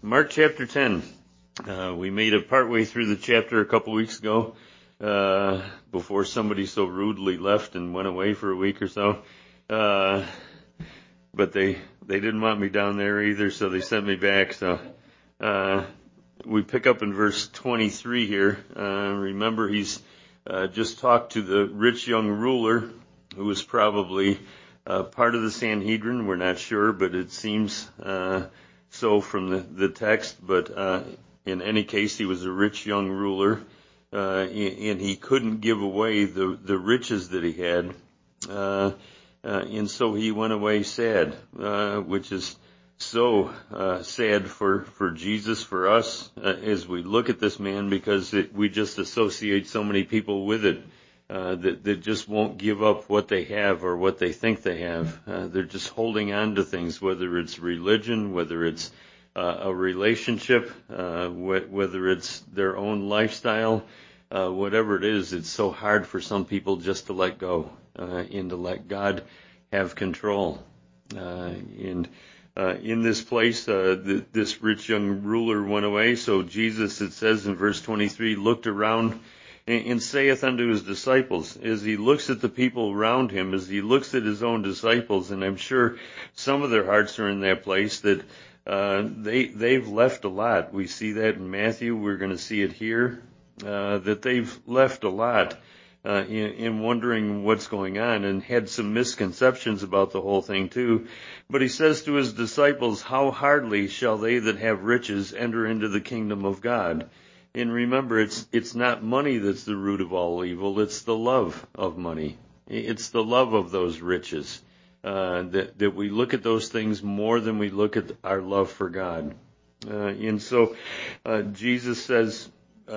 Mark chapter 10. We made it partway through the chapter a couple weeks ago, before somebody so rudely left and went away for a week or so. But they didn't want me down there either, so they sent me back. So we pick up in verse 23 here. Remember, he's just talked to the rich young ruler who was probably part of the Sanhedrin. We're not sure, but it seems so from the text. But in any case, he was a rich young ruler, and he couldn't give away the riches that he had. And so he went away sad, which is so sad for Jesus, for us, as we look at this man, because we just associate so many people with it, that just won't give up what they have or what they think they have. They're just holding on to things, whether it's religion, whether it's a relationship, whether it's their own lifestyle, whatever it is. It's so hard for some people just to let go, and to let God have control. And in this place, this rich young ruler went away. So Jesus, it says in verse 23, looked around and saith unto his disciples, as he looks at the people around him, as he looks at his own disciples, and I'm sure some of their hearts are in that place, that they've left a lot. We see that in Matthew. We're going to see it here, that they've left a lot in wondering what's going on, and had some misconceptions about the whole thing too. But he says to his disciples, how hardly shall they that have riches enter into the kingdom of God? And remember, it's not money that's the root of all evil. It's the love of money. It's the love of those riches, that we look at those things more than we look at our love for God. And so Jesus says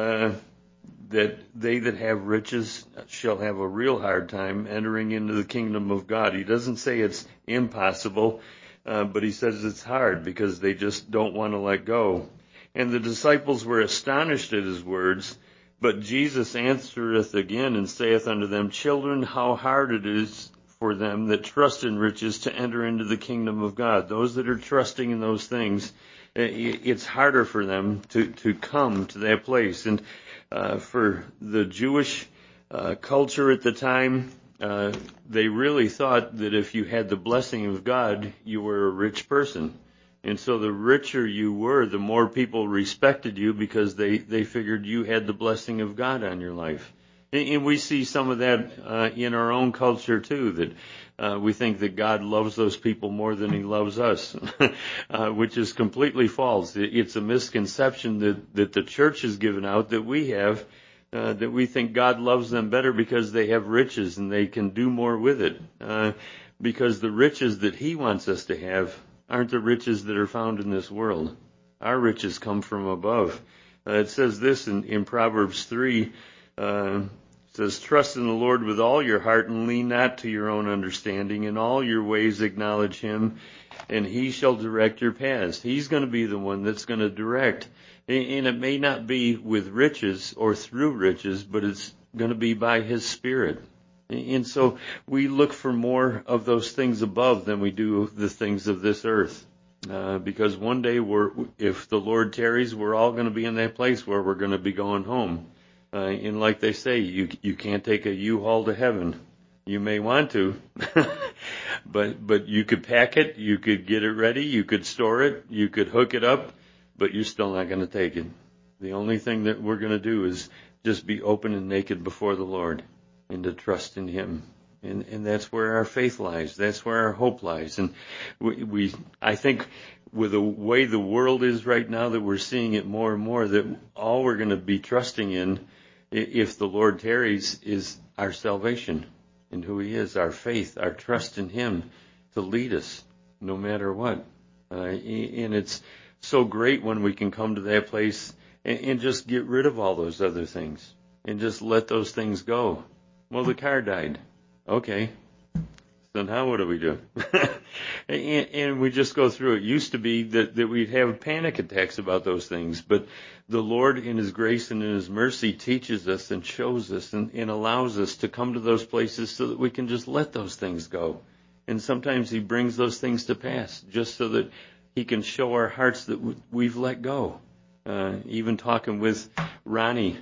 that they that have riches shall have a real hard time entering into the kingdom of God. He doesn't say it's impossible, but he says it's hard because they just don't want to let go. And the disciples were astonished at his words, but Jesus answereth again and saith unto them, children, how hard it is for them that trust in riches to enter into the kingdom of God. Those that are trusting in those things, it's harder for them to come to that place. And for the Jewish culture at the time, they really thought that if you had the blessing of God, you were a rich person. And so the richer you were, the more people respected you, because they figured you had the blessing of God on your life. And we see some of that in our own culture too, that we think that God loves those people more than he loves us, which is completely false. It's a misconception that the church has given out, that we have, that we think God loves them better because they have riches and they can do more with it, because the riches that he wants us to have aren't the riches that are found in this world. Our riches come from above. It says this in Proverbs 3, it says, trust in the Lord with all your heart and lean not to your own understanding. In all your ways acknowledge him, and he shall direct your paths. He's going to be the one that's going to direct. And it may not be with riches or through riches, but it's going to be by his Spirit. And so we look for more of those things above than we do the things of this earth. Because one day, if the Lord tarries, we're all going to be in that place where we're going to be going home. And like they say, you can't take a U-Haul to heaven. You may want to, but you could pack it, you could get it ready, you could store it, you could hook it up, but you're still not going to take it. The only thing that we're going to do is just be open and naked before the Lord, and to trust in him. And that's where our faith lies. That's where our hope lies. And I think with the way the world is right now, that we're seeing it more and more, that all we're going to be trusting in, if the Lord tarries, is our salvation and who he is, our faith, our trust in him to lead us no matter what. And it's so great when we can come to that place and just get rid of all those other things and just let those things go. Well, the car died. Okay. So now what do we do? and we just go through it. It used to be that we'd have panic attacks about those things, but the Lord in his grace and in his mercy teaches us and shows us and allows us to come to those places so that we can just let those things go. And sometimes he brings those things to pass just so that He can show our hearts that we've let go. Even talking with Ronnie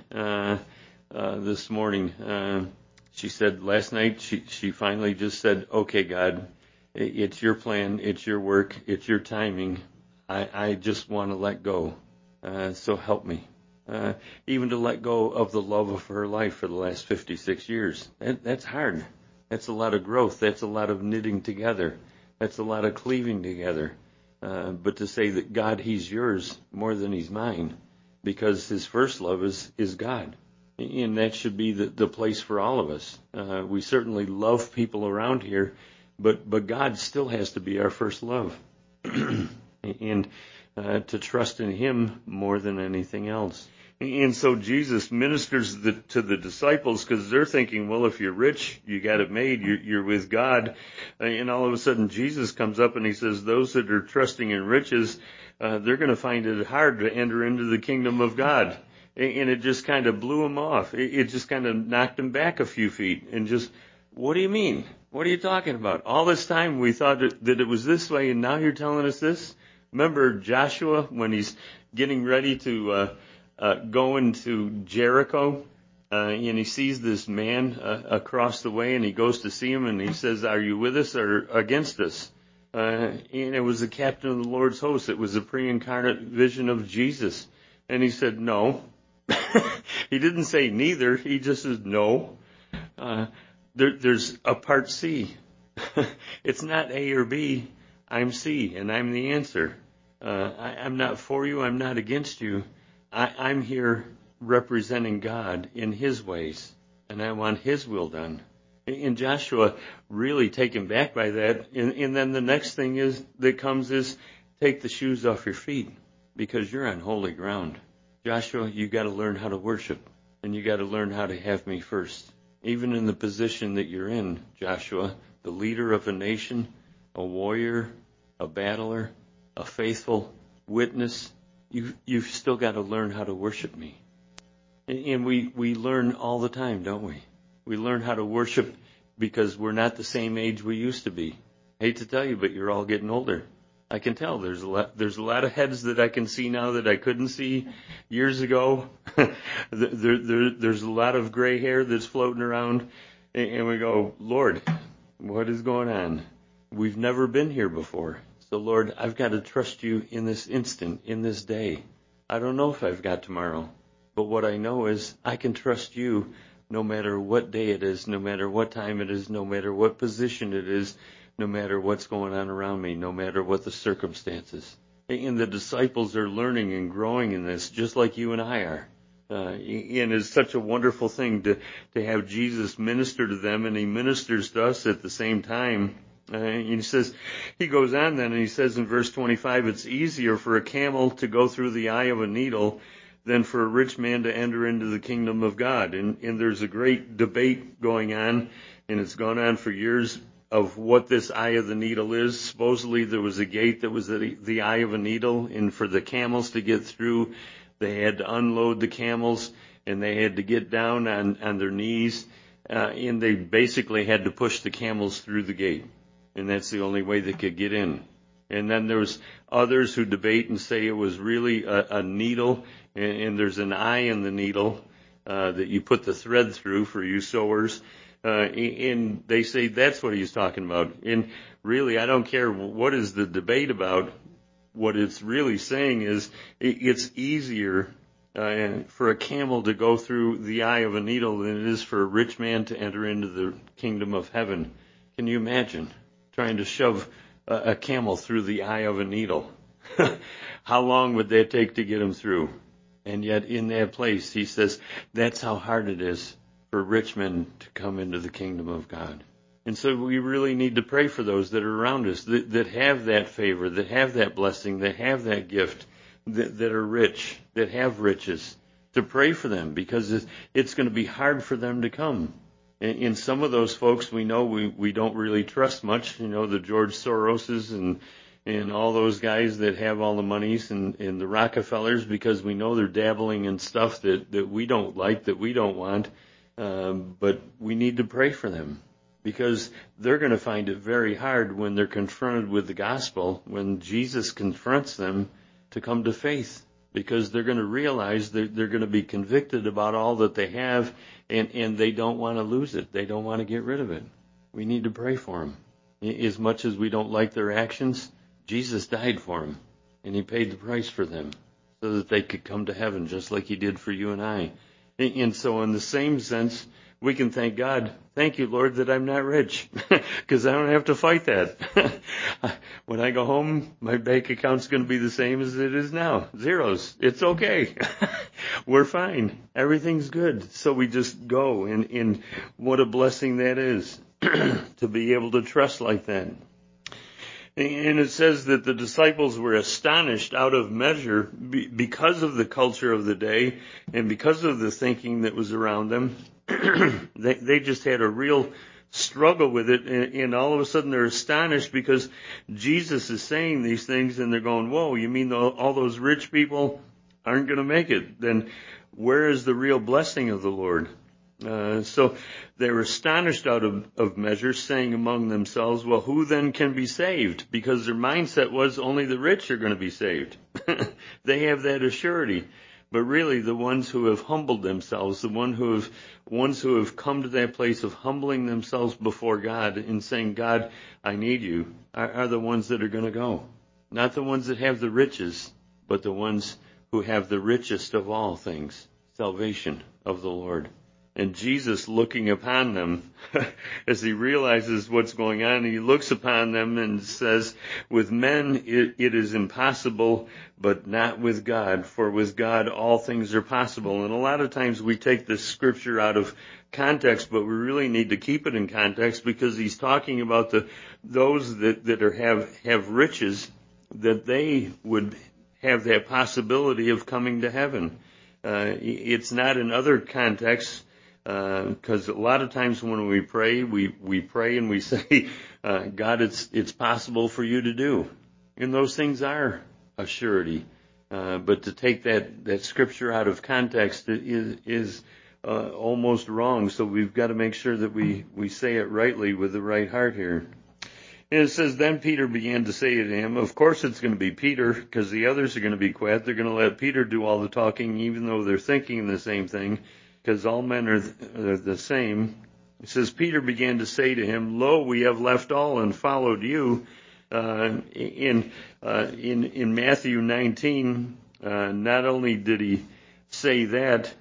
this morning, she said last night she finally just said, "Okay, God, it's your plan, it's your work, it's your timing. I just want to let go. So help me." Even to let go of the love of her life for the last 56 years. That's hard. That's a lot of growth. That's a lot of knitting together. That's a lot of cleaving together. But to say that God, He's yours more than He's mine, because His first love is God. And that should be the place for all of us. We certainly love people around here, but God still has to be our first love. And to trust in Him more than anything else. And so Jesus ministers to the disciples because they're thinking, well, if you're rich, you got it made, you're with God. And all of a sudden Jesus comes up and He says, those that are trusting in riches, they're going to find it hard to enter into the kingdom of God. And it just kind of blew them off. It just kind of knocked them back a few feet and just, what do you mean? What are you talking about? All this time we thought that it was this way, and now you're telling us this? Remember Joshua when he's getting ready to go into Jericho, and he sees this man across the way, and he goes to see him, and he says, "Are you with us or against us?" And it was the captain of the Lord's host. It was a pre-incarnate vision of Jesus. And he said, "No." He didn't say neither. He just says, "No." There's a part C. It's not A or B. I'm C, and I'm the answer. I'm not for you. I'm not against you. I'm here representing God in His ways, and I want His will done. And Joshua really taken back by that. And then the next thing that comes is take the shoes off your feet because you're on holy ground. Joshua, you got to learn how to worship, and you got to learn how to have me first. Even in the position that you're in, Joshua, the leader of a nation, a warrior, a battler, a faithful witness, you've still got to learn how to worship me. And we learn all the time, don't we? We learn how to worship because we're not the same age we used to be. Hate to tell you, but you're all getting older. I can tell there's a lot of heads that I can see now that I couldn't see years ago. There's a lot of gray hair that's floating around, and we go, Lord, what is going on? We've never been here before. So Lord, I've got to trust you in this instant, in this day. I don't know if I've got tomorrow, but what I know is I can trust you no matter what day it is, no matter what time it is, no matter what position it is, no matter what's going on around me, no matter what the circumstances. And the disciples are learning and growing in this, just like you and I are. And it's such a wonderful thing to have Jesus minister to them, and He ministers to us at the same time. And he goes on then, and he says in verse 25, it's easier for a camel to go through the eye of a needle than for a rich man to enter into the kingdom of God. And there's a great debate going on, and it's gone on for years, of what this eye of the needle is. Supposedly there was a gate that was the eye of a needle, and for the camels to get through, they had to unload the camels, and they had to get down on their knees, and they basically had to push the camels through the gate. And that's the only way they could get in. And then there's others who debate and say it was really a needle, and there's an eye in the needle that you put the thread through for you sewers. And they say that's what he's talking about. And really, I don't care what is the debate about. What it's really saying is it's easier for a camel to go through the eye of a needle than it is for a rich man to enter into the kingdom of heaven. Can you imagine trying to shove a camel through the eye of a needle? How long would that take to get him through? And yet in that place, he says, that's how hard it is for rich men to come into the kingdom of God. And so we really need to pray for those that are around us, that have that favor, that have that blessing, that have that gift, that are rich, that have riches, to pray for them, because it's going to be hard for them to come. And some of those folks we know we don't really trust much, the George Soroses and all those guys that have all the monies and the Rockefellers, because we know they're dabbling in stuff that we don't like, that we don't want. But we need to pray for them. because they're going to find it very hard when they're confronted with the gospel, when Jesus confronts them, to come to faith, because they're going to realize they're going to be convicted about all that they have, and they don't want to lose it. They don't want to get rid of it. We need to pray for them. As much as we don't like their actions, Jesus died for them, and he paid the price for them so that they could come to heaven just like he did for you and I. And so in the same sense, we can thank God. Thank you, Lord, that I'm not rich, because I don't have to fight that. When I go home, my bank account's going to be the same as it is now. Zeros. It's okay. We're fine. Everything's good. So we just go, and what a blessing that is to be able to trust like that. And it says that the disciples were astonished out of measure because of the culture of the day and because of the thinking that was around them. They just had a real struggle with it, and all of a sudden they're astonished because Jesus is saying these things, and they're going, whoa, you mean all those rich people aren't going to make it? Then where is the real blessing of the Lord? So they were astonished out of measure, saying among themselves, well, who then can be saved? Because their mindset was only the rich are going to be saved. They have that assurity. But really, the ones who have humbled themselves, the ones who have come to that place of humbling themselves before God and saying, God, I need you, are the ones that are going to go. Not the ones that have the riches, but the ones who have the richest of all things, salvation of the Lord. And Jesus, looking upon them, as he realizes what's going on, he looks upon them and says, with men it is impossible, but not with God. For with God all things are possible. And a lot of times we take this scripture out of context, but we really need to keep it in context, because he's talking about those that have riches, that they would have that possibility of coming to heaven. It's not in other contexts. Because a lot of times when we pray, we pray and we say, God, it's possible for you to do. And those things are a surety. But to take that scripture out of context is almost wrong. So we've got to make sure that we say it rightly with the right heart here. And it says, then Peter began to say to him, of course it's going to be Peter, because the others are going to be quiet. They're going to let Peter do all the talking, even though they're thinking the same thing, because all men are the same. It says, Peter began to say to him, lo, we have left all and followed you. In Matthew 19, not only did he say that,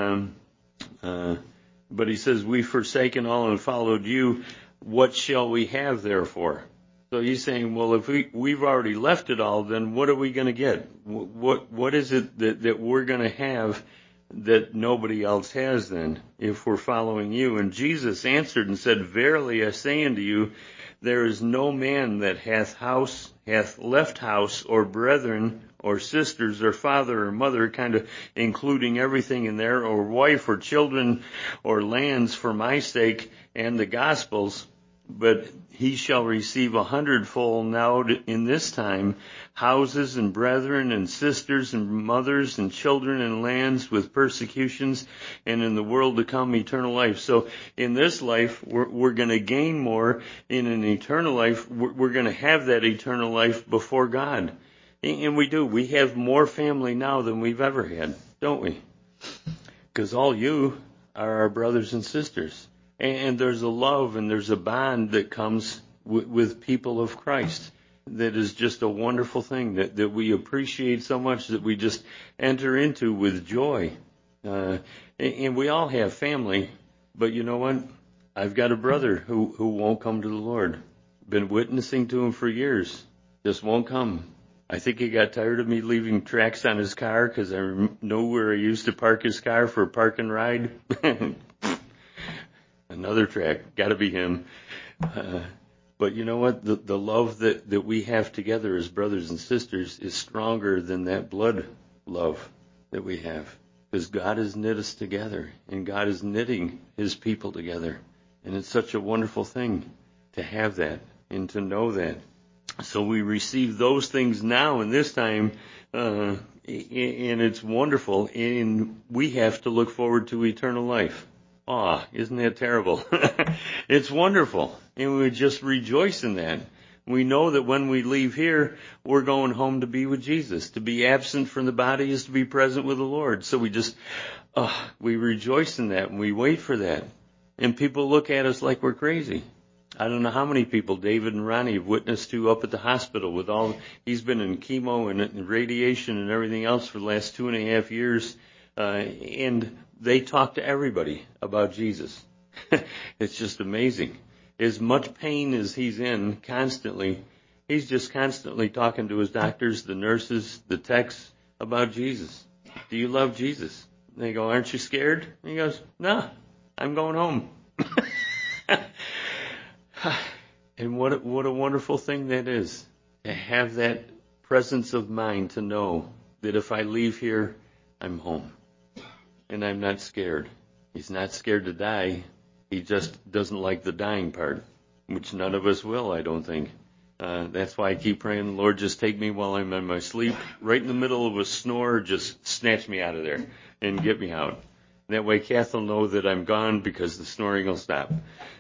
but he says, we've forsaken all and followed you. What shall we have therefore? So he's saying, well, if we've already left it all, then what are we going to get? What is it that we're going to have that nobody else has then, if we're following you? And Jesus answered and said, verily I say unto you, there is no man that hath left house, or brethren, or sisters, or father, or mother, kind of including everything in there, or wife, or children, or lands for my sake and the gospel's, but he shall receive 100-fold now in this time, houses and brethren and sisters and mothers and children and lands with persecutions, and in the world to come eternal life. So in this life, we're going to gain more. In an eternal life, we're going to have that eternal life before God. And we do. We have more family now than we've ever had, don't we? Because all you are our brothers and sisters. And there's a love and there's a bond that comes with people of Christ that is just a wonderful thing that we appreciate so much, that we just enter into with joy. And we all have family, but you know what? I've got a brother who won't come to the Lord. Been witnessing to him for years. Just won't come. I think he got tired of me leaving tracks on his car, because I know where he used to park his car for a park and ride. Another track, got to be him. But you know what? The love that we have together as brothers and sisters is stronger than that blood love that we have. Because God has knit us together, and God is knitting his people together. And it's such a wonderful thing to have that and to know that. So we receive those things now in this time, and it's wonderful. And we have to look forward to eternal life awe. Isn't that terrible? It's wonderful. And we just rejoice in that. We know that when we leave here, we're going home to be with Jesus. To be absent from the body is to be present with the Lord. So we rejoice in that and we wait for that. And people look at us like we're crazy. I don't know how many people David and Ronnie have witnessed to up at the hospital with he's been in chemo and radiation and everything else for the last 2.5 years. And they talk to everybody about Jesus. It's just amazing. As much pain as he's in constantly, he's just constantly talking to his doctors, the nurses, the techs about Jesus. Do you love Jesus? And they go, aren't you scared? And he goes, no, I'm going home. And what a wonderful thing that is, to have that presence of mind to know that if I leave here, I'm home. And I'm not scared. He's not scared to die. He just doesn't like the dying part, which none of us will, I don't think. That's why I keep praying, Lord, just take me while I'm in my sleep. Right in the middle of a snore, just snatch me out of there and get me out. That way Kath will know that I'm gone because the snoring will stop.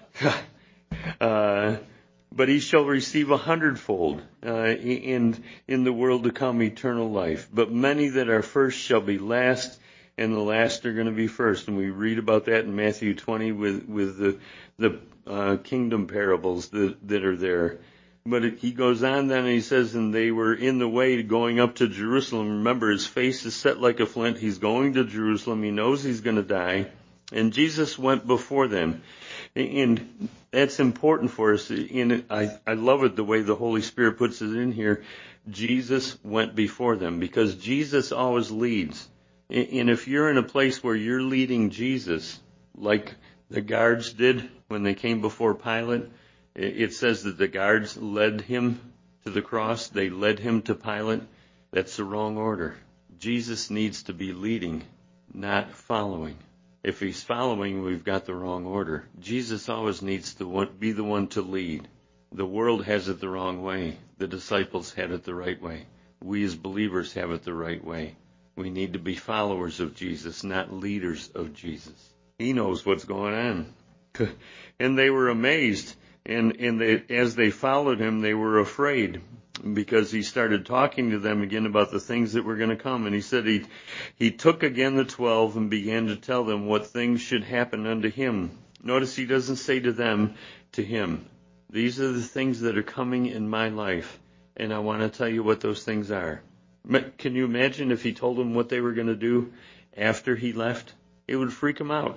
But he shall receive 100-fold, in the world to come, eternal life. But many that are first shall be last, and the last are going to be first. And we read about that in Matthew 20 with the kingdom parables that are there. But he goes on then and he says, and they were in the way going up to Jerusalem. Remember, his face is set like a flint. He's going to Jerusalem. He knows he's going to die. And Jesus went before them. And that's important for us. I love it the way the Holy Spirit puts it in here. Jesus went before them, because Jesus always leads. And if you're in a place where you're leading Jesus, like the guards did when they came before Pilate, it says that the guards led him to the cross. They led him to Pilate. That's the wrong order. Jesus needs to be leading, not following. If he's following, we've got the wrong order. Jesus always needs to be the one to lead. The world has it the wrong way. The disciples had it the right way. We as believers have it the right way. We need to be followers of Jesus, not leaders of Jesus. He knows what's going on. And they were amazed. And as they followed him, they were afraid, because he started talking to them again about the things that were going to come. And he said he took again the 12 and began to tell them what things should happen unto him. Notice he doesn't say to them, to him. These are the things that are coming in my life, and I want to tell you what those things are. Can you imagine if he told them what they were going to do after he left? It would freak them out.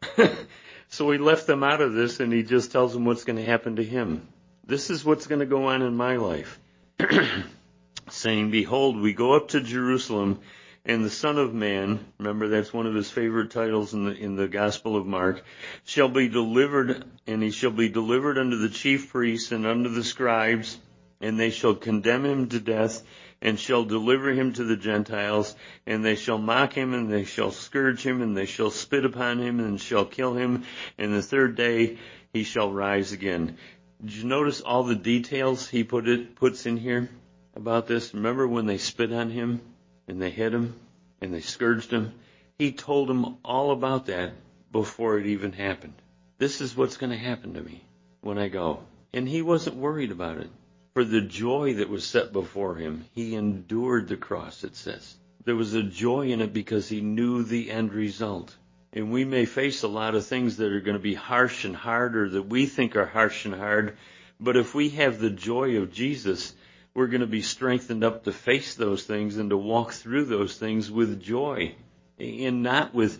So he left them out of this, and he just tells them what's going to happen to him. This is what's going to go on in my life. Saying, behold, we go up to Jerusalem, and the Son of Man, remember that's one of his favorite titles in the Gospel of Mark, shall be delivered, and he shall be delivered unto the chief priests and unto the scribes, and they shall condemn him to death, and shall deliver him to the Gentiles, and they shall mock him, and they shall scourge him, and they shall spit upon him, and shall kill him, and the third day he shall rise again. Did you notice all the details he puts in here about this? Remember when they spit on him, and they hit him, and they scourged him? He told them all about that before it even happened. This is what's going to happen to me when I go. And he wasn't worried about it. For the joy that was set before him, he endured the cross, it says. There was a joy in it because he knew the end result. And we may face a lot of things that are going to be harsh and hard, or that we think are harsh and hard. But if we have the joy of Jesus, we're going to be strengthened up to face those things and to walk through those things with joy, and not with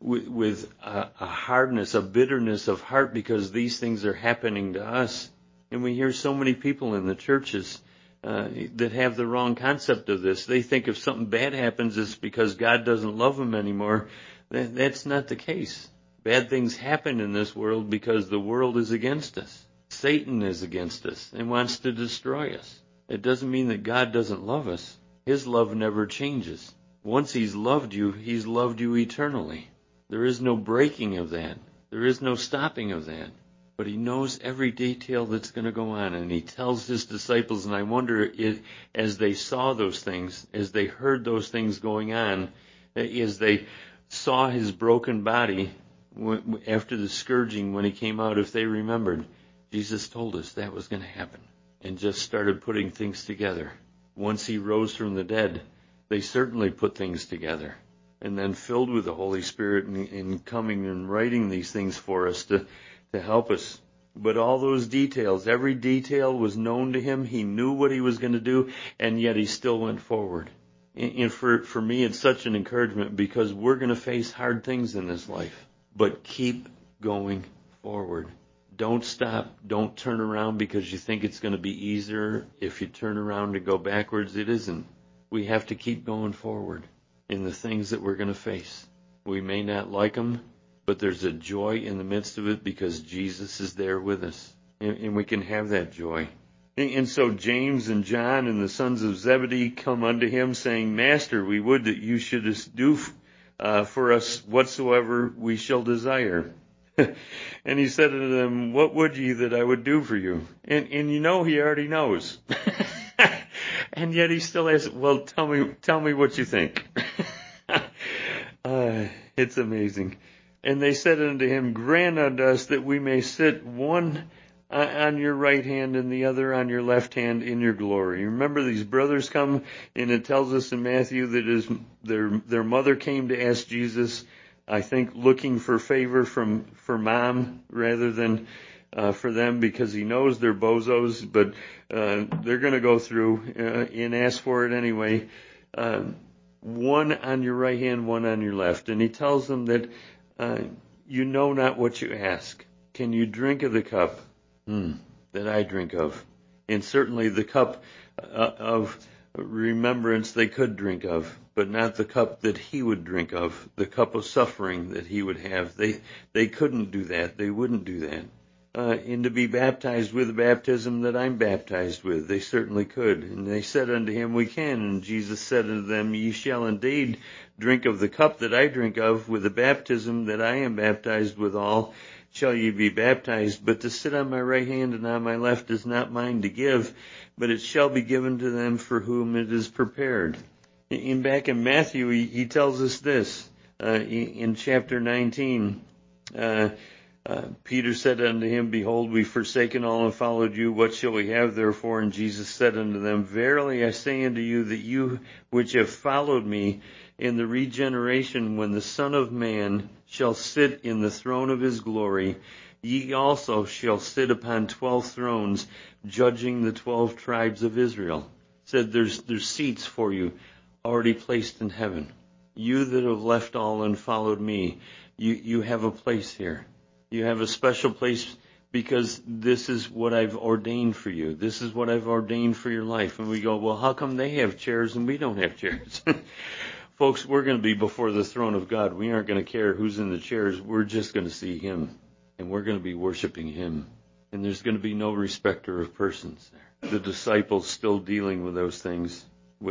a hardness, a bitterness of heart because these things are happening to us. And we hear so many people in the churches that have the wrong concept of this. They think if something bad happens, it's because God doesn't love them anymore. That's not the case. Bad things happen in this world because the world is against us. Satan is against us and wants to destroy us. It doesn't mean that God doesn't love us. His love never changes. Once he's loved you eternally. There is no breaking of that. There is no stopping of that. But he knows every detail that's going to go on, and he tells his disciples, and I wonder if, as they saw those things, as they heard those things going on, as they saw his broken body, after the scourging, when he came out, if they remembered, Jesus told us that was going to happen, and just started putting things together. Once he rose from the dead, they certainly put things together. And then filled with the Holy Spirit and coming and writing these things for us to help us. But all those details, every detail was known to him. He knew what he was going to do, and yet he still went forward. And for me, it's such an encouragement, because we're going to face hard things in this life. But keep going forward. Don't stop. Don't turn around because you think it's going to be easier. If you turn around and go backwards, it isn't. We have to keep going forward in the things that we're going to face. We may not like them, but there's a joy in the midst of it because Jesus is there with us. And we can have that joy. And so James and John and the sons of Zebedee come unto him, saying, Master, we would that you should do for us whatsoever we shall desire. And he said unto them, What would ye that I would do for you? And he already knows. And yet he still asks, well, tell me what you think. It's amazing. And they said unto him, Grant unto us that we may sit one on your right hand and the other on your left hand in your glory. Remember, these brothers come, and it tells us in Matthew that their mother came to ask Jesus, I think looking for favor for mom rather than for them, because he knows they're bozos, but they're going to go through and ask for it anyway. One on your right hand, one on your left. And he tells them that you know not what you ask. Can you drink of the cup that I drink of? And certainly the cup of remembrance they could drink of, but not the cup that he would drink of, the cup of suffering that he would have. They couldn't do that. They wouldn't do that. And to be baptized with the baptism that I'm baptized with, they certainly could. And they said unto him, We can. And Jesus said unto them, Ye shall indeed drink of the cup that I drink of, with the baptism that I am baptized withal, shall ye be baptized. But to sit on my right hand and on my left is not mine to give, but it shall be given to them for whom it is prepared. Back in Matthew, he tells us this, in chapter 19, Peter said unto him, Behold, we've forsaken all and followed you. What shall we have therefore? And Jesus said unto them, Verily I say unto you, that you which have followed me in the regeneration, when the Son of Man shall sit in the throne of his glory, ye also shall sit upon 12 thrones, judging the 12 tribes of Israel. Said there's seats for you already placed in heaven. You that have left all and followed me, you have a place here. You have a special place because this is what I've ordained for you. This is what I've ordained for your life. And we go, well, how come they have chairs and we don't have chairs? Folks, we're going to be before the throne of God. We aren't going to care who's in the chairs. We're just going to see him. And we're going to be worshiping him. And there's going to be no respecter of persons there. The disciples still dealing with those things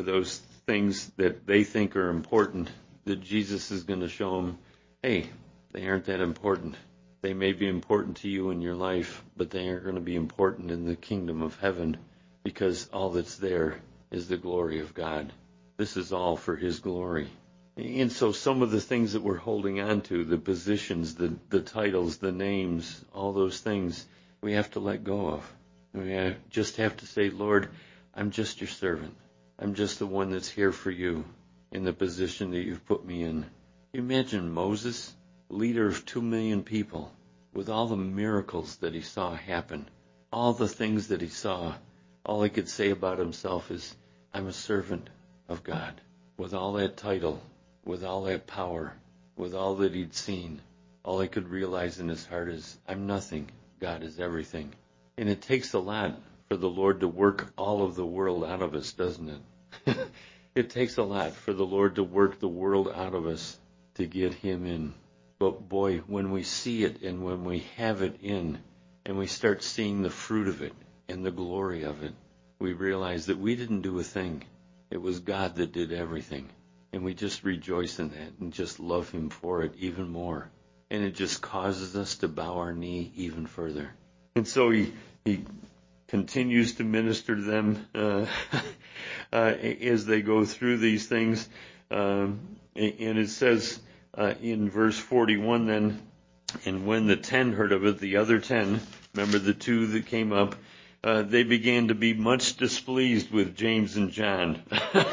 that they think are important, that Jesus is going to show them, hey, they aren't that important. They may be important to you in your life, but they aren't going to be important in the kingdom of heaven, because all that's there is the glory of God. This is all for his glory. And so some of the things that we're holding on to, the positions, the titles, the names, all those things, we have to let go of. We just have to say, Lord, I'm just your servant. I'm just the one that's here for you in the position that you've put me in. You imagine Moses, leader of 2 million people, with all the miracles that he saw happen, all the things that he saw. All he could say about himself is, I'm a servant of God. With all that title, with all that power, with all that he'd seen, all he could realize in his heart is, I'm nothing. God is everything. And it takes a lot for the Lord to work all of the world out of us, doesn't it? It takes a lot for the Lord to work the world out of us to get him in. But boy, when we see it and when we have it in and we start seeing the fruit of it and the glory of it, we realize that we didn't do a thing. It was God that did everything. And we just rejoice in that and just love him for it even more. And it just causes us to bow our knee even further. And so he continues to minister to them as they go through these things. And it says in verse 41 then, And when the 10 heard of it, the other 10, remember the 2 that came up, they began to be much displeased with James and John.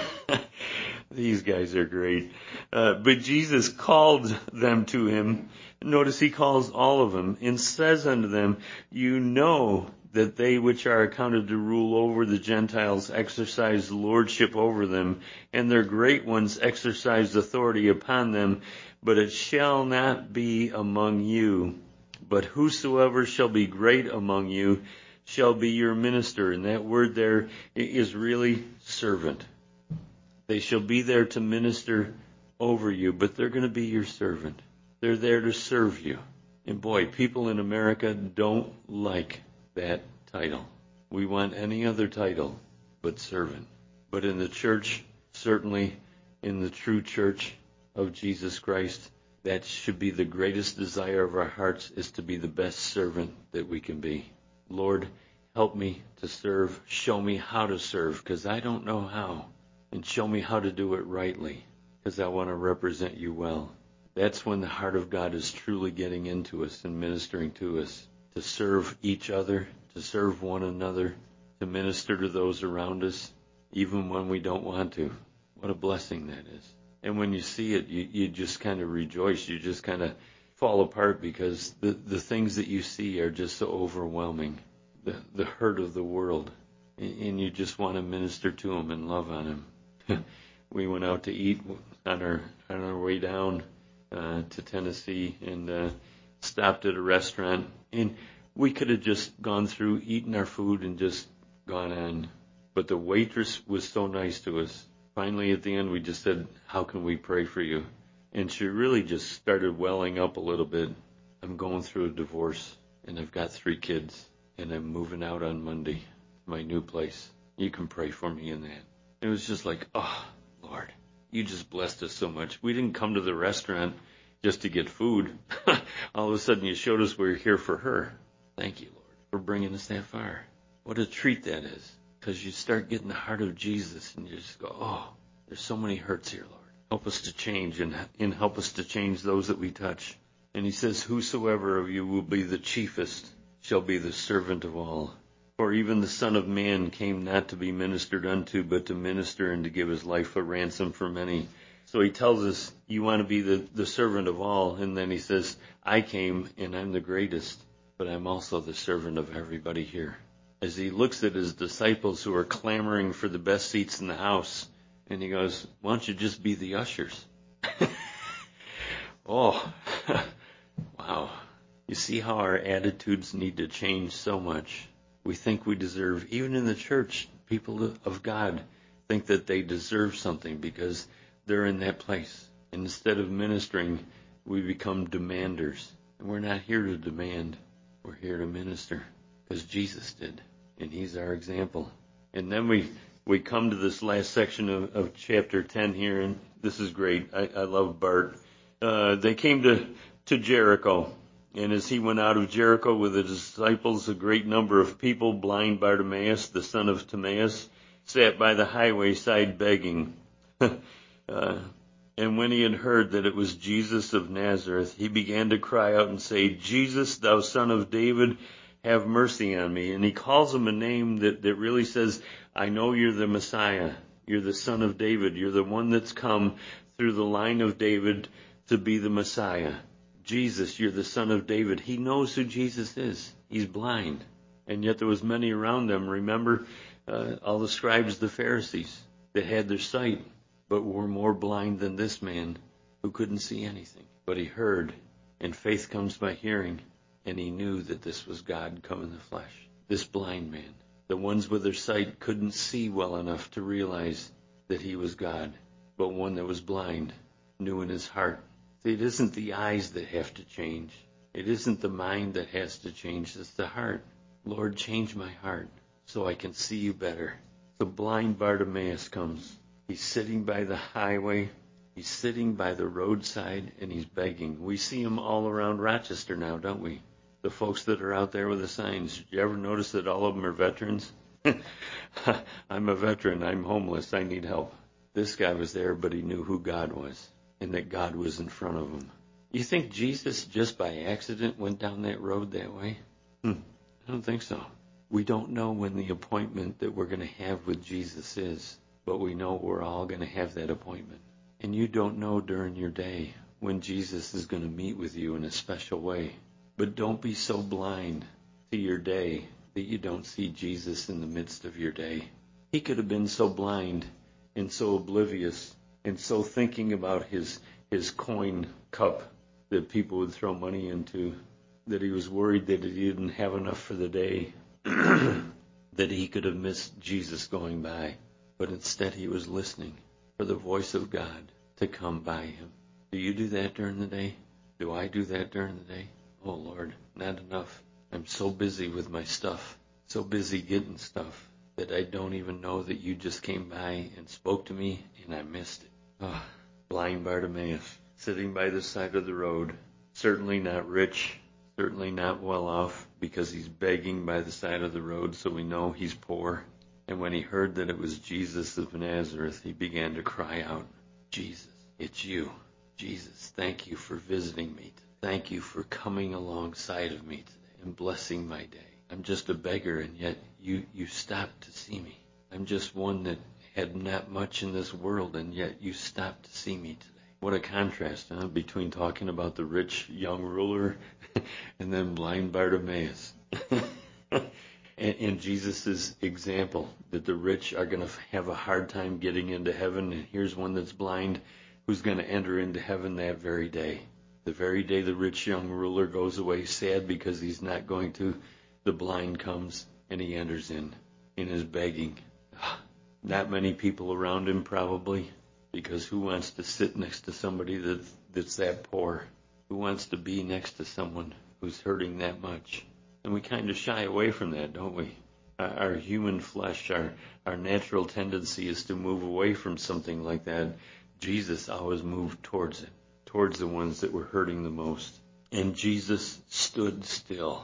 These guys are great. But Jesus called them to him. Notice he calls all of them and says unto them, you know that they which are accounted to rule over the Gentiles exercise lordship over them, and their great ones exercise authority upon them. But it shall not be among you. But whosoever shall be great among you shall be your minister. And that word there is really servant. They shall be there to minister over you, but they're going to be your servant. They're there to serve you. And boy, people in America don't like that title. We want any other title but servant. But in the church, certainly in the true church of Jesus Christ, that should be the greatest desire of our hearts, is to be the best servant that we can be. Lord, help me to serve. Show me how to serve, because I don't know how. And show me how to do it rightly, because I want to represent you well. That's when the heart of God is truly getting into us and ministering to us, to serve each other, to serve one another, to minister to those around us, even when we don't want to. What a blessing that is. And when you see it, you just kind of rejoice. You just kind of fall apart, because the things that you see are just so overwhelming. The hurt of the world. And you just want to minister to them and love on them. We went out to eat on our way down to Tennessee, and stopped at a restaurant. And we could have just gone through, eaten our food, and just gone on. But the waitress was so nice to us. Finally, at the end, we just said, how can we pray for you? And she really just started welling up a little bit. I'm going through a divorce, and I've got 3 kids, and I'm moving out on Monday to my new place. You can pray for me in that. It was just like, oh, Lord, you just blessed us so much. We didn't come to the restaurant just to get food. All of a sudden, you showed us we're here for her. Thank you, Lord, for bringing us that far. What a treat that is. Because you start getting the heart of Jesus, and you just go, oh, there's so many hurts here, Lord. Help us to change, and help us to change those that we touch. And he says, whosoever of you will be the chiefest shall be the servant of all. For even the Son of Man came not to be ministered unto, but to minister and to give his life a ransom for many. So he tells us, you want to be the servant of all. And then he says, I came and I'm the greatest, but I'm also the servant of everybody here. As he looks at his disciples who are clamoring for the best seats in the house, and he goes, why don't you just be the ushers? Oh, wow. You see how our attitudes need to change so much. We think we deserve, even in the church, people of God think that they deserve something because they're in that place. And instead of ministering, we become demanders. And we're not here to demand. We're here to minister, because Jesus did. And he's our example. And then we come to this last section of chapter 10 here, and this is great. I love Bart. They came to Jericho. And as he went out of Jericho with the disciples, a great number of people, blind Bartimaeus, the son of Timaeus, sat by the highway side begging. And when he had heard that it was Jesus of Nazareth, he began to cry out and say, Jesus, thou son of David, have mercy on me. And he calls him a name that really says, I know you're the Messiah. You're the son of David. You're the one that's come through the line of David to be the Messiah. Jesus, you're the son of David. He knows who Jesus is. He's blind. And yet there was many around them. Remember, all the scribes, the Pharisees, that had their sight, but were more blind than this man who couldn't see anything. But he heard, and faith comes by hearing, and he knew that this was God come in the flesh. This blind man. The ones with their sight couldn't see well enough to realize that he was God. But one that was blind knew in his heart. See, it isn't the eyes that have to change. It isn't the mind that has to change. It's the heart. Lord, change my heart so I can see you better. The blind Bartimaeus comes. He's sitting by the highway. He's sitting by the roadside, and he's begging. We see him all around Rochester now, don't we? The folks that are out there with the signs. Did you ever notice that all of them are veterans? I'm a veteran. I'm homeless. I need help. This guy was there, but he knew who God was, and that God was in front of him. You think Jesus just by accident went down that road that way? I don't think so. We don't know when the appointment that we're going to have with Jesus is, but we know we're all going to have that appointment. And you don't know during your day when Jesus is going to meet with you in a special way. But don't be so blind to your day that you don't see Jesus in the midst of your day. He could have been so blind and so oblivious and so thinking about his coin cup that people would throw money into, that he was worried that he didn't have enough for the day, that he could have missed Jesus going by. But instead he was listening for the voice of God to come by him. Do you do that during the day? Do I do that during the day? Oh Lord, not enough. I'm so busy with my stuff, so busy getting stuff, that I don't even know that you just came by and spoke to me and I missed it. Oh, blind Bartimaeus, sitting by the side of the road, certainly not rich, certainly not well off, because he's begging by the side of the road, so we know he's poor. And when he heard that it was Jesus of Nazareth, he began to cry out, Jesus, it's you. Jesus, thank you for visiting me. Thank you for coming alongside of me today and blessing my day. I'm just a beggar, and yet you stopped to see me. I'm just one that had not much in this world, and yet you stopped to see me today. What a contrast, huh, between talking about the rich young ruler and then blind Bartimaeus. And Jesus' example that the rich are going to have a hard time getting into heaven, and here's one that's blind who's going to enter into heaven that very day. The very day the rich young ruler goes away sad because he's not going to, the blind comes and he enters in his begging. Not many people around him probably, because who wants to sit next to somebody that's that poor? Who wants to be next to someone who's hurting that much? And we kind of shy away from that, don't we? Our human flesh, our natural tendency is to move away from something like that. Jesus always moved towards it, towards the ones that were hurting the most. And Jesus stood still.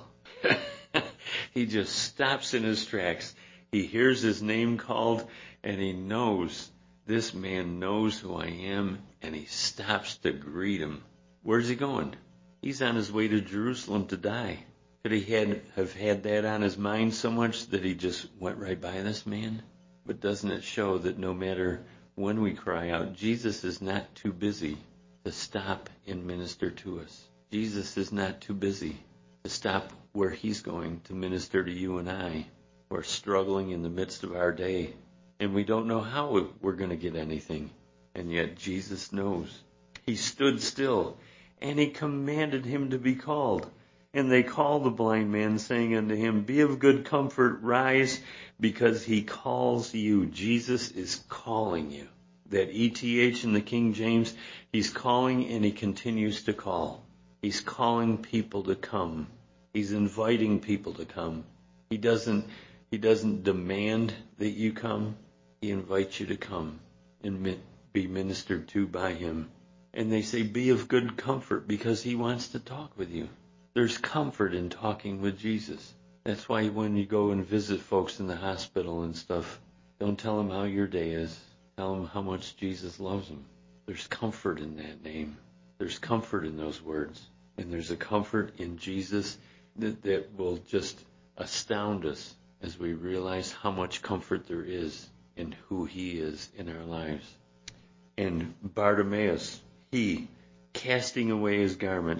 He just stops in his tracks. He hears his name called, and he knows, this man knows who I am, and he stops to greet him. Where's he going? He's on his way to Jerusalem to die. Could he have had that on his mind so much that he just went right by this man? But doesn't it show that no matter when we cry out, Jesus is not too busy to stop and minister to us. Jesus is not too busy to stop where he's going to minister to you and I, who are struggling in the midst of our day. And we don't know how we're going to get anything. And yet Jesus knows. He stood still, and he commanded him to be called. And they called the blind man, saying unto him, Be of good comfort, rise, because he calls you. Jesus is calling you. That ETH in the King James, he's calling and he continues to call. He's calling people to come. He's inviting people to come. He doesn't demand that you come. He invites you to come and be ministered to by him. And they say, be of good comfort, because he wants to talk with you. There's comfort in talking with Jesus. That's why when you go and visit folks in the hospital and stuff, don't tell them how your day is. Tell them how much Jesus loves them. There's comfort in that name. There's comfort in those words. And there's a comfort in Jesus that will just astound us as we realize how much comfort there is in who he is in our lives. And Bartimaeus, he, casting away his garment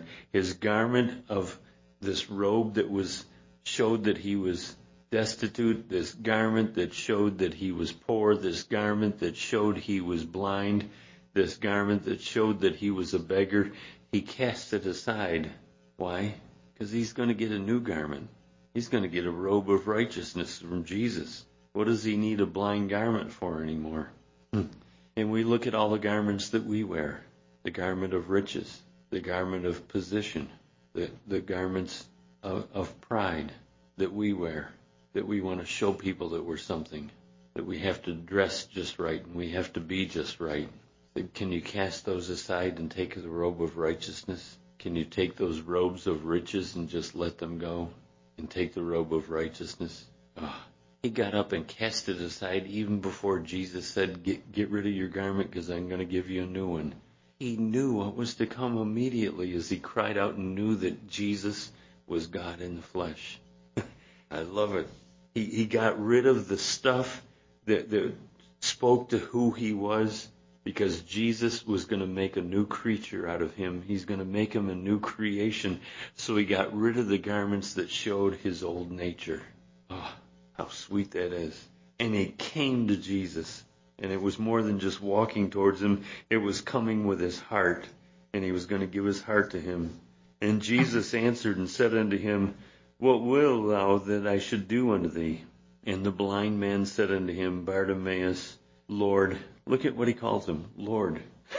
of this robe that showed that he was destitute, this garment that showed that he was poor, this garment that showed he was blind, this garment that showed that he was a beggar, he cast it aside. Why? Because he's going to get a new garment. He's going to get a robe of righteousness from Jesus. What does he need a blind garment for anymore? And we look at all the garments that we wear. The garment of riches, the garment of position, the garments of pride that we wear, that we want to show people that we're something, that we have to dress just right and we have to be just right. Can you cast those aside and take the robe of righteousness? Can you take those robes of riches and just let them go and take the robe of righteousness? Oh, he got up and cast it aside even before Jesus said, get rid of your garment because I'm going to give you a new one. He knew what was to come immediately as he cried out and knew that Jesus was God in the flesh. I love it. He got rid of the stuff that spoke to who he was, because Jesus was going to make a new creature out of him. He's going to make him a new creation. So he got rid of the garments that showed his old nature. Oh, how sweet that is. And he came to Jesus. And it was more than just walking towards him. It was coming with his heart. And he was going to give his heart to him. And Jesus answered and said unto him, What wilt thou that I should do unto thee? And the blind man said unto him, Bartimaeus, Lord. Look at what he calls him, Lord.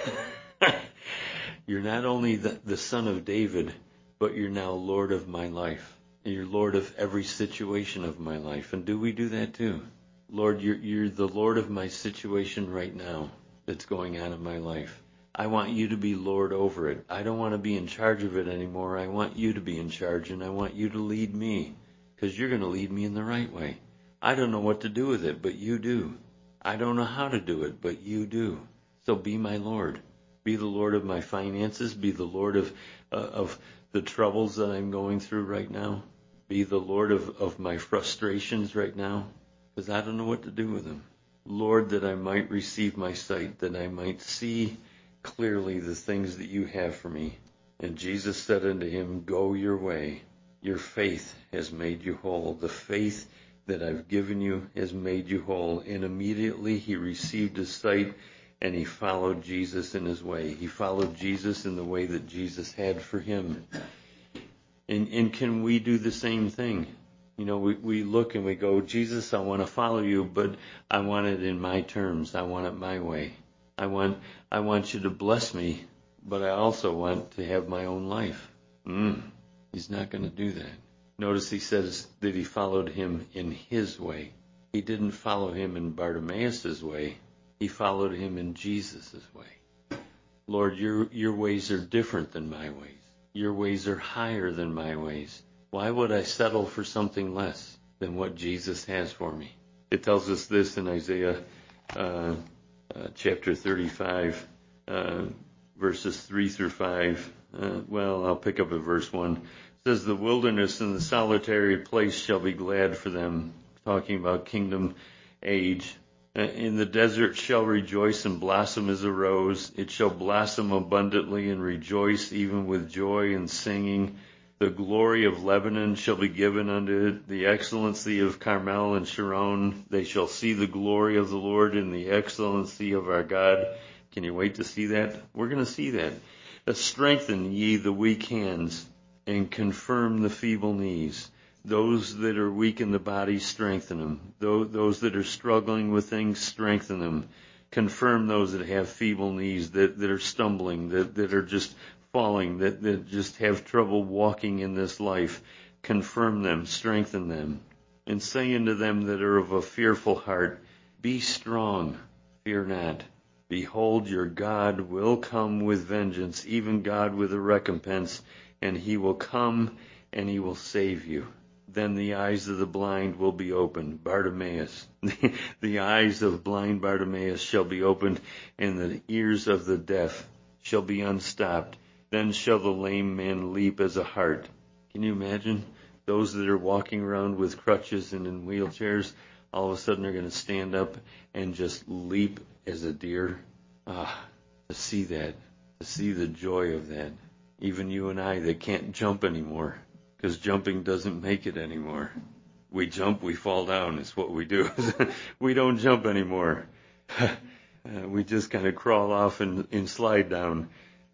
You're not only the son of David, but you're now Lord of my life. You're Lord of every situation of my life. And do we do that too? Lord, you're the Lord of my situation right now that's going on in my life. I want you to be Lord over it. I don't want to be in charge of it anymore. I want you to be in charge, and I want you to lead me, because you're going to lead me in the right way. I don't know what to do with it, but you do. I don't know how to do it, but you do. So be my Lord. Be the Lord of my finances. Be the Lord of the troubles that I'm going through right now. Be the Lord of my frustrations right now, because I don't know what to do with them. Lord, that I might receive my sight, that I might see clearly the things that you have for me. And Jesus said unto him, Go your way. Your faith has made you whole. The faith that I've given you has made you whole. And immediately he received his sight, and he followed Jesus in his way. He followed Jesus in the way that Jesus had for him. And can we do the same thing? You know, we look and we go, Jesus, I want to follow you, but I want it in my terms. I want it my way. I want you to bless me, but I also want to have my own life. He's not going to do that. Notice he says that he followed him in his way. He didn't follow him in Bartimaeus' way. He followed him in Jesus' way. Lord, your ways are different than my ways. Your ways are higher than my ways. Why would I settle for something less than what Jesus has for me? It tells us this in Isaiah chapter 35, verses 3 through 5. I'll pick up at verse 1. It says, The wilderness and the solitary place shall be glad for them, talking about kingdom age. In the desert shall rejoice and blossom as a rose. It shall blossom abundantly and rejoice even with joy and singing. The glory of Lebanon shall be given unto it, the excellency of Carmel and Sharon. They shall see the glory of the Lord and the excellency of our God. Can you wait to see that? We're going to see that. Strengthen ye the weak hands and confirm the feeble knees. Those that are weak in the body, strengthen them. Those that are struggling with things, strengthen them. Confirm those that have feeble knees, that are stumbling, that are just falling, that just have trouble walking in this life. Confirm them, strengthen them. And say unto them that are of a fearful heart, Be strong, fear not. Behold, your God will come with vengeance, even God with a recompense, and he will come and he will save you. Then the eyes of the blind will be opened. Bartimaeus. The eyes of blind Bartimaeus shall be opened, and the ears of the deaf shall be unstopped. Then shall the lame man leap as a hart. Can you imagine? Those that are walking around with crutches and in wheelchairs, all of a sudden are going to stand up and just leap as a deer. To see that, to see the joy of that. Even you and I that can't jump anymore, because jumping doesn't make it anymore. We jump, we fall down, is what we do. We don't jump anymore. We just kind of crawl off and slide down.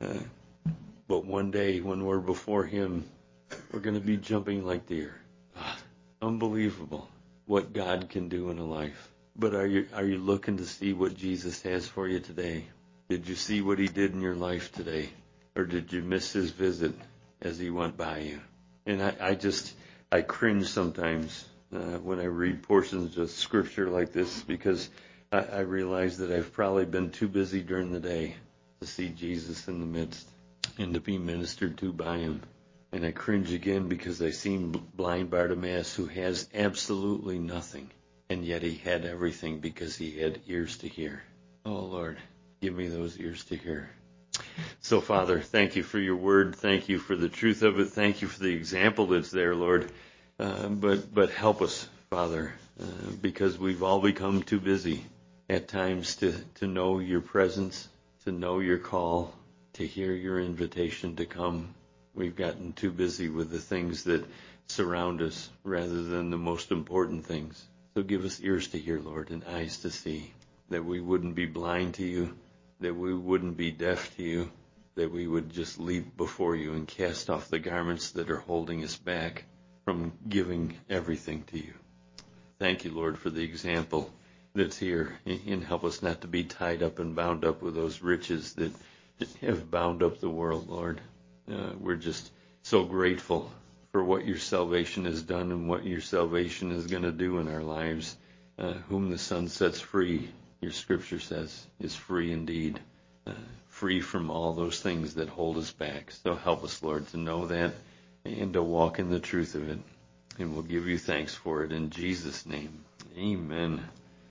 But one day when we're before him, we're going to be jumping like deer. Unbelievable what God can do in a life. But are you looking to see what Jesus has for you today? Did you see what he did in your life today? Or did you miss his visit as he went by you? And I cringe sometimes when I read portions of scripture like this, because I realize that I've probably been too busy during the day to see Jesus in the midst and to be ministered to by him. And I cringe again because I seen blind Bartimaeus, who has absolutely nothing, and yet he had everything because he had ears to hear. Oh, Lord, give me those ears to hear. So, Father, thank you for your word. Thank you for the truth of it. Thank you for the example that's there, Lord. But help us, Father, because we've all become too busy at times to know your presence, to know your call, to hear your invitation to come. We've gotten too busy with the things that surround us rather than the most important things. So give us ears to hear, Lord, and eyes to see, that we wouldn't be blind to you, that we wouldn't be deaf to you, that we would just leap before you and cast off the garments that are holding us back from giving everything to you. Thank you, Lord, for the example that's here, and help us not to be tied up and bound up with those riches that have bound up the world, Lord. We're just so grateful for what your salvation has done and what your salvation is going to do in our lives. Whom the Son sets free, your scripture says, is free indeed. Free from all those things that hold us back. So help us, Lord, to know that and to walk in the truth of it. And we'll give you thanks for it in Jesus' name. Amen.